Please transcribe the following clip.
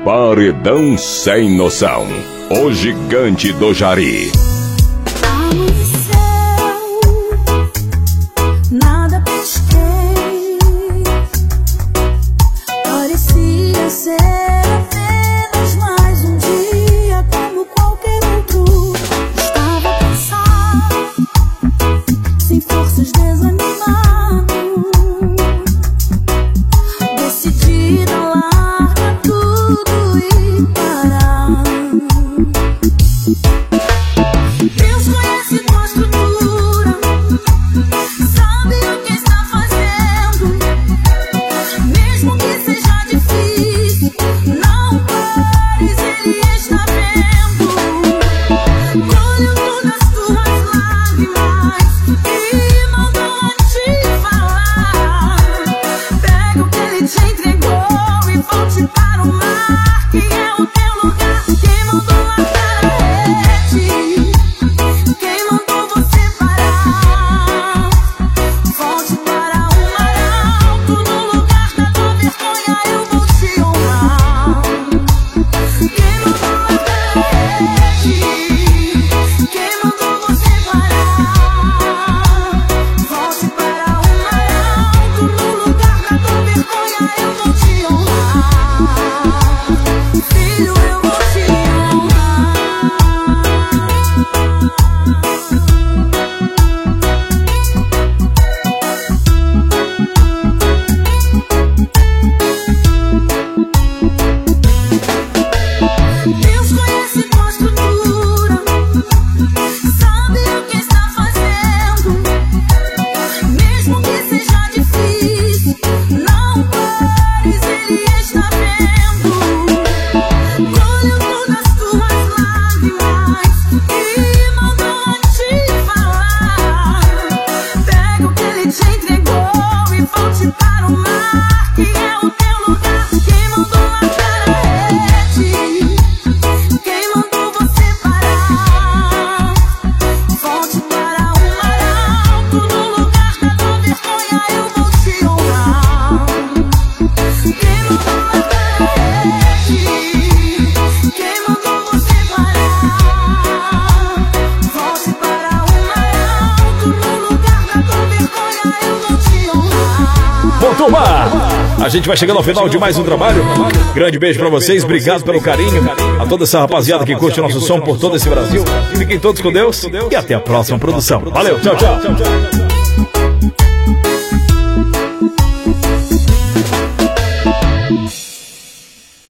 Paredão Sem Noção, o gigante do Jari. Nada pesquei, parecia ser apenas mais um dia como qualquer outro. Estava cansado, sem forças, desanimado, decidida a largar tudo e parar. Deus conhece tua estrutura, sabe o que está fazendo. Mesmo que seja difícil, não pares, Ele está vendo. Colheu todas as tuas lágrimas e mandou te falar. Pega o que Ele te entregou e volte para o mar, que é o teu lugar. Quem mandou largar a rede? Quem mandou você parar? Volte para o mar alto, no lugar da tua vergonha eu vou te honrar. Quem mandou largar a rede? Quem mandou você parar? Volte para o mar alto, no lugar da tua vergonha eu vou te honrar. Filho, eu vou te honrar. Deus conhece tua estrutura, sabe o que está fazendo. Mesmo que seja difícil, não pares, Ele está vendo. Colheu todas as tuas lágrimas e mandou te falar. Pega o que Ele te entregou e volte para o mar, que é o teu lugar. Quem mandou largar a rede? Quem mandou você parar? Volte para o mar alto, no lugar da tua vergonha eu vou te honrar. Quem mandou largar a rede? Quem mandou você parar? Volte para o mar alto, no lugar da tua vergonha eu vou te honrar. Bom, turma, a gente vai chegando ao final de mais um trabalho. Grande beijo pra vocês, obrigado pelo carinho. A toda essa rapaziada que curte nosso som por todo esse Brasil. Fiquem todos com Deus e até a próxima produção. Valeu, tchau, tchau.